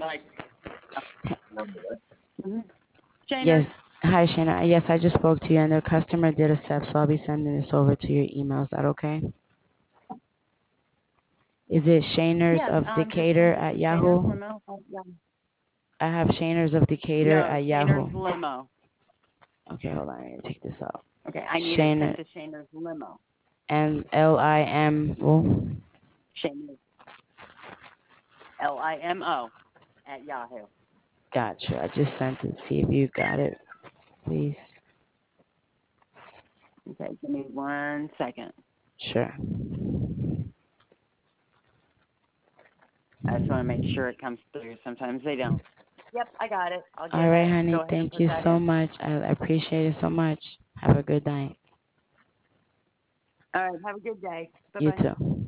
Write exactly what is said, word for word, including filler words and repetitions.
Like, mhm. Shayner? Yes. Hi, Shana. Yes, I just spoke to you, and the customer did accept, so I'll be sending this over to your email. Is that okay? Is it Shaners Yes, of um, just Decatur change it at to Shayner's Yahoo? limo. Oh, yeah. I have Shaners of Decatur No, at Shayner's Yahoo. limo. Okay, hold on. I need to take this out. Okay, I need it sent Shaner to Shayner's limo. and L I M. Oh, Shayner's L I M O at Yahoo. gotcha. I just sent it. See if you got it, please. Okay, give me one second. Sure. I just want to make sure it comes through. Sometimes they don't. Yep, I got it. I'll All get right, ahead. honey. Go ahead and Thank put you that so in. much. I I appreciate it so much. Have a good night. All right, have a good day. Bye You bye. too.